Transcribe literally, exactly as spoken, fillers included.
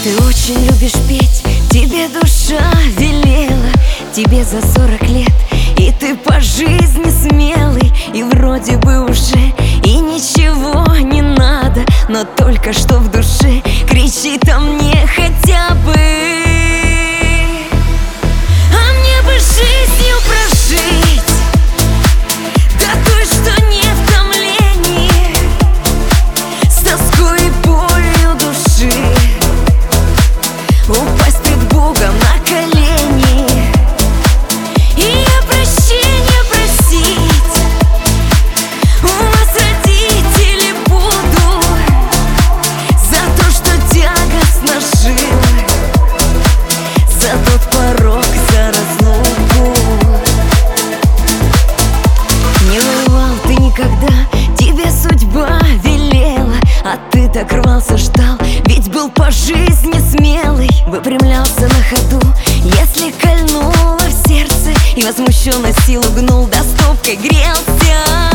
Ты очень любишь петь, тебе душа велела. Тебе за сорок лет, и ты по жизни смелый. И вроде бы уже и ничего не надо, но только что в душе кричит о мне хотя бы. А мне бы жизнью прожить такой, что нет томлений, с тоской и болью души, упасть пред Богом на колени и о прощении просить. У вас, родители, буду за то, что тягостно жил, за тот порог, за разлуку. Не воевал ты никогда, тебе судьба велела, а ты так рвался, ждал, ведь был по жизни смелый. Выпрямлялся на ходу, если кольнуло в сердце, и возмущенно силу гнул, да стопкой грелся.